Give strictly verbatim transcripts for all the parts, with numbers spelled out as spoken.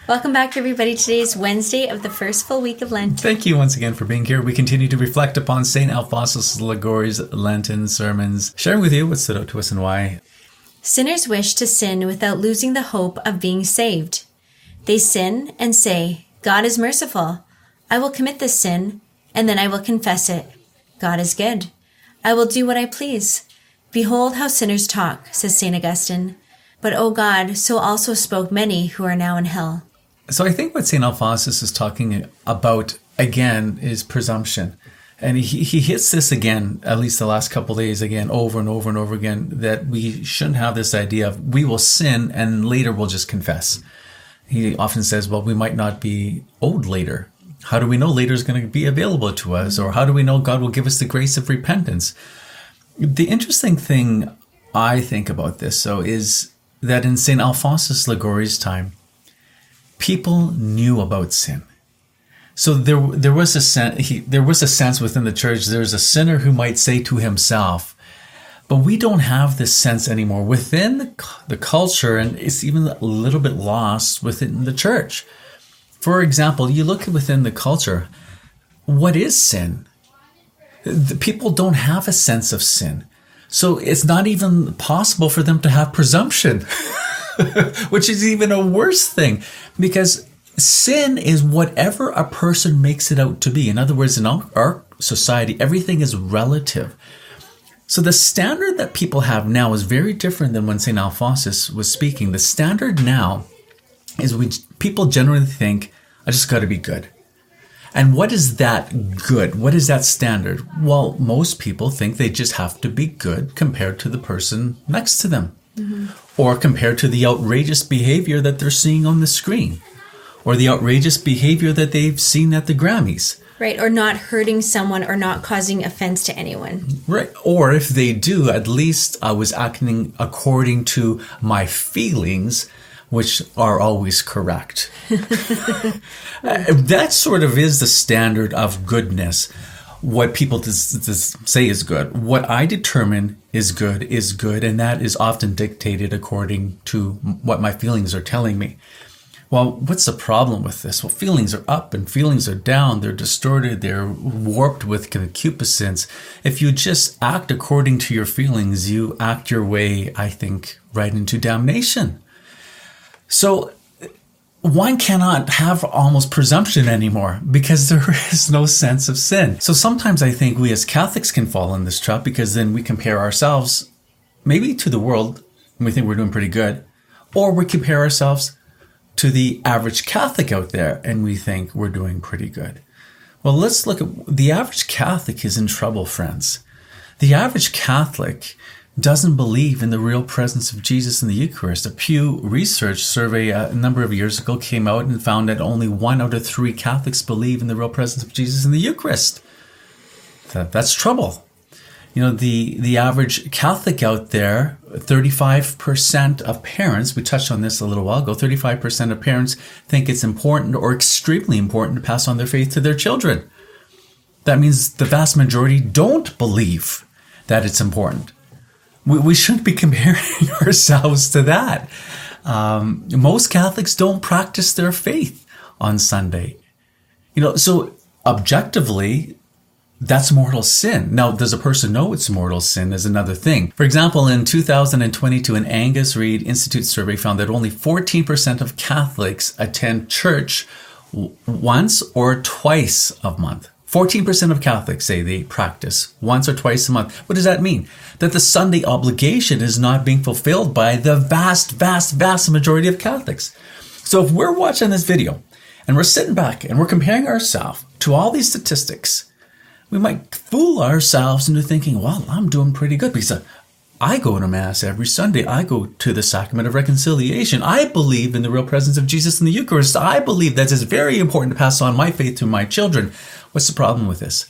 Welcome back, everybody. Today is Wednesday of the first full week of Lent. Thank you once again for being here. We continue to reflect upon Saint Alphonsus Liguori's Lenten sermons, sharing with you what stood out to us and why. Sinners wish to sin without losing the hope of being saved. They sin and say, God is merciful. I will commit this sin, and then I will confess it. God is good. I will do what I please. Behold how sinners talk, says Saint Augustine. But, O God, so also spoke many who are now in hell. So I think what Saint Alphonsus is talking about, again, is presumption. And he, he hits this again, at least the last couple of days, again, over and over and over again, that we shouldn't have this idea of we will sin and later we'll just confess. He often says, well, we might not be owed later. How do we know later is going to be available to us? Or how do we know God will give us the grace of repentance? The interesting thing I think about this, so, is that in Saint Alphonsus Liguori's time, people knew about sin. So there, there was a sense, he, there was a sense within the church. There's a sinner who might say to himself, but we don't have this sense anymore within the, the culture, and it's even a little bit lost within the church. For example, you look within the culture, what is sin? The people don't have a sense of sin. So it's not even possible for them to have presumption, which is even a worse thing, because sin is whatever a person makes it out to be. In other words, in our society, everything is relative. So the standard that people have now is very different than when Saint Alphonsus was speaking. The standard now is we people generally think, I just got to be good. And what is that good? What is that standard? Well, most people think they just have to be good compared to the person next to them, mm-hmm. or compared to the outrageous behavior that they're seeing on the screen, or the outrageous behavior that they've seen at the Grammys. Right, or not hurting someone or not causing offense to anyone. Right, or if they do, at least I was acting according to my feelings, which are always correct. That sort of is the standard of goodness. What people just, just say is good. What I determine is good is good, and that is often dictated according to what my feelings are telling me. Well, what's the problem with this? Well, feelings are up and feelings are down. They're distorted. They're warped with concupiscence. If you just act according to your feelings, you act your way, I think, right into damnation. So one cannot have almost presumption anymore because there is no sense of sin. So sometimes I think we as Catholics can fall in this trap because then we compare ourselves maybe to the world and we think we're doing pretty good, or we compare ourselves to the average Catholic out there and we think we're doing pretty good. Well, let's look at the average Catholic is in trouble, friends. The average Catholic doesn't believe in the real presence of Jesus in the Eucharist. A Pew Research survey a number of years ago came out and found that only one out of three Catholics believe in the real presence of Jesus in the Eucharist. That, that's trouble. You know, the, the average Catholic out there, thirty-five percent of parents, we touched on this a little while ago, thirty-five percent of parents think it's important or extremely important to pass on their faith to their children. That means the vast majority don't believe that it's important. We, we shouldn't be comparing ourselves to that. Um, most Catholics don't practice their faith on Sunday. You know, so objectively, that's mortal sin. Now, does a person know it's mortal sin is another thing. For example, in two thousand twenty-two, an Angus Reid Institute survey found that only fourteen percent of Catholics attend church w- once or twice a month. fourteen percent of Catholics say they practice once or twice a month. What does that mean? That the Sunday obligation is not being fulfilled by the vast, vast, vast majority of Catholics. So if we're watching this video and we're sitting back and we're comparing ourselves to all these statistics, we might fool ourselves into thinking, well, I'm doing pretty good because I go to Mass every Sunday. I go to the Sacrament of Reconciliation. I believe in the real presence of Jesus in the Eucharist. I believe that it's very important to pass on my faith to my children. What's the problem with this?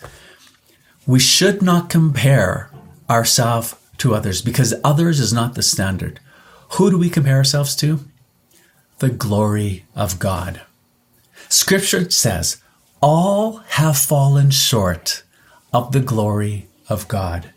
We should not compare ourselves to others because others is not the standard. Who do we compare ourselves to? The glory of God. Scripture says, all have fallen short of the glory of God.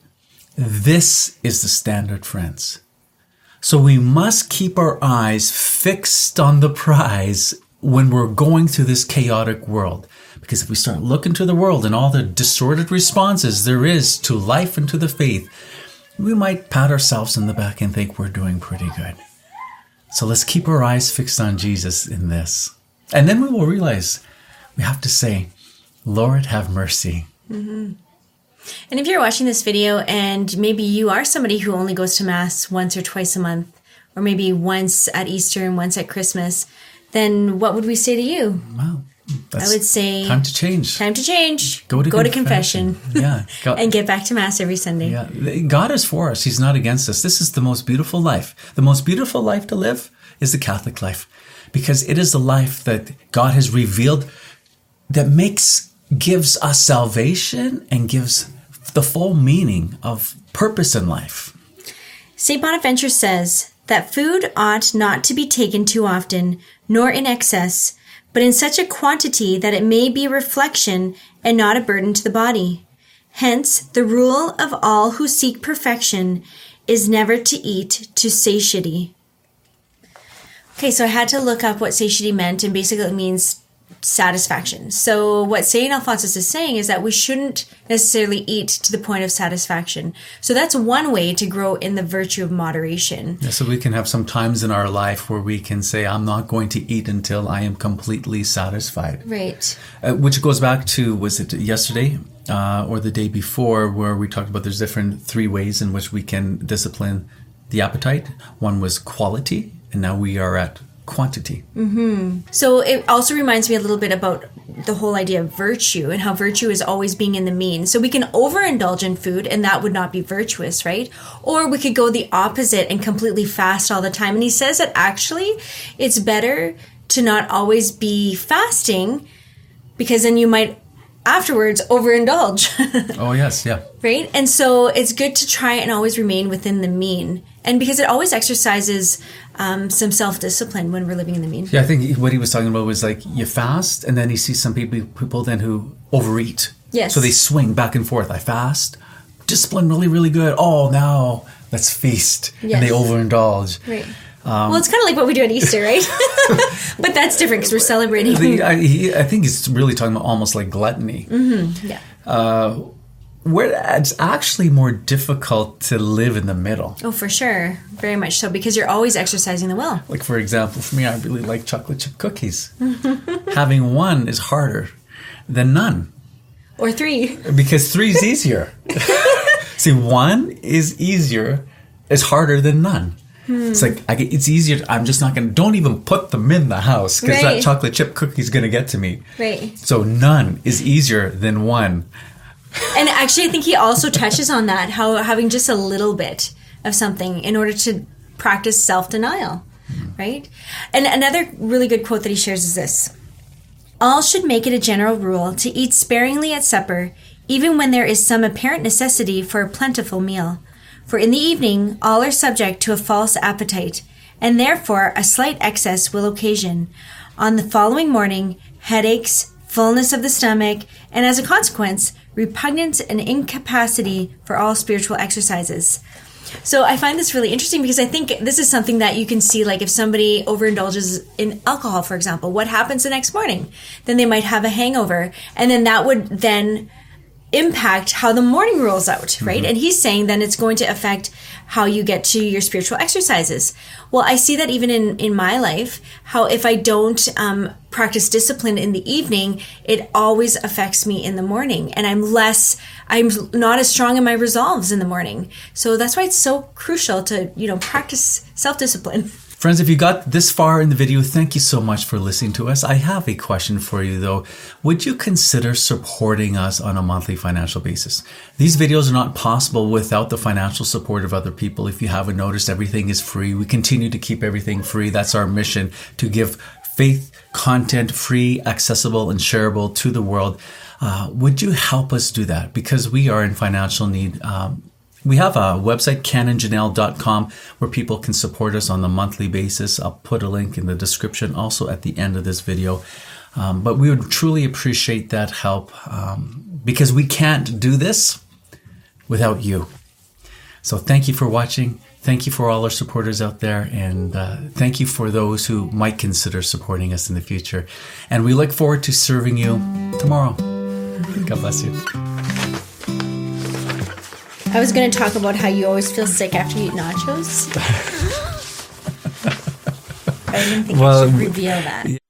This is the standard, friends. So we must keep our eyes fixed on the prize when we're going through this chaotic world. Because if we start looking to the world and all the disordered responses there is to life and to the faith, we might pat ourselves in the back and think we're doing pretty good. So let's keep our eyes fixed on Jesus in this. And then we will realize we have to say, Lord, have mercy. Mm-hmm. And if you're watching this video and maybe you are somebody who only goes to Mass once or twice a month, or maybe once at Easter and once at Christmas, then what would we say to you? Well, that's I would say time to change. Time to change. Go to Go confession. to confession. Yeah. God, and get back to Mass every Sunday. Yeah. God is for us. He's not against us. This is the most beautiful life. The most beautiful life to live is the Catholic life, because it is the life that God has revealed that makes, gives us salvation and gives the full meaning of purpose in life. Saint Bonaventure says that food ought not to be taken too often, nor in excess, but in such a quantity that it may be a reflection and not a burden to the body. Hence, the rule of all who seek perfection is never to eat to satiety. Okay, so I had to look up what satiety meant, and basically it means satisfaction. So what Saint Alphonsus is saying is that we shouldn't necessarily eat to the point of satisfaction. So that's one way to grow in the virtue of moderation. Yeah, so we can have some times in our life where we can say, I'm not going to eat until I am completely satisfied. Right. Uh, which goes back to, was it yesterday uh, or the day before, where we talked about there's different three ways in which we can discipline the appetite. One was quality, and now we are at quantity. Mm-hmm. So it also reminds me a little bit about the whole idea of virtue and how virtue is always being in the mean. So we can overindulge in food and that would not be virtuous, right? Or we could go the opposite and completely fast all the time. And he says that actually it's better to not always be fasting, because then you might afterwards overindulge. Oh, yes, yeah. Right? And so it's good to try and always remain within the mean. And because it always exercises um, some self-discipline when we're living in the mean. Yeah, I think what he was talking about was like you fast, and then you see some people people then who overeat. Yes. So they swing back and forth. I fast, discipline really, really good. Oh, now let's feast. Yes. And they overindulge. Right. Um, well, it's kind of like what we do at Easter, right? But that's different because we're celebrating. The, I, he, I think he's really talking about almost like gluttony. Mm-hmm. Yeah. Uh, where it's actually more difficult to live in the middle. Oh, for sure. Very much so, because you're always exercising the will. Like, for example, for me, I really like chocolate chip cookies. Having one is harder than none. Or three. Because three is easier. See, one is easier, is harder than none. Hmm. It's like, I get, it's easier. I'm just not going to, don't even put them in the house because right. that chocolate chip cookie is going to get to me. Right. So none is easier than one. And actually, I think he also touches on that, how having just a little bit of something in order to practice self-denial, mm. right? And another really good quote that he shares is this: all should make it a general rule to eat sparingly at supper, even when there is some apparent necessity for a plentiful meal. For in the evening, all are subject to a false appetite, and therefore a slight excess will occasion, on the following morning, headaches, fullness of the stomach, and as a consequence, repugnance and incapacity for all spiritual exercises. So I find this really interesting because I think this is something that you can see, like if somebody overindulges in alcohol, for example, what happens the next morning? Then they might have a hangover, and then that would then impact how the morning rolls out, right? Mm-hmm. And he's saying then it's going to affect how you get to your spiritual exercises. Well, I see that even in, in my life, how if I don't um, practice discipline in the evening, it always affects me in the morning. And I'm less, I'm not as strong in my resolves in the morning. So that's why it's so crucial to, you know, practice self-discipline. Friends, if you got this far in the video, thank you so much for listening to us. I have a question for you, though. Would you consider supporting us on a monthly financial basis? These videos are not possible without the financial support of other people. If you haven't noticed, everything is free. We continue to keep everything free. That's our mission, to give faith content free, accessible, and shareable to the world. Uh, would you help us do that? Because we are in financial need. Um, We have a website, canon janelle dot com, where people can support us on a monthly basis. I'll put a link in the description, also at the end of this video. Um, but we would truly appreciate that help um, because we can't do this without you. So thank you for watching. thank you for all our supporters out there, and uh, thank you for those who might consider supporting us in the future. And we look forward to serving you tomorrow. God bless you. I was going to talk about how you always feel sick after you eat nachos. I didn't think well, I should reveal that.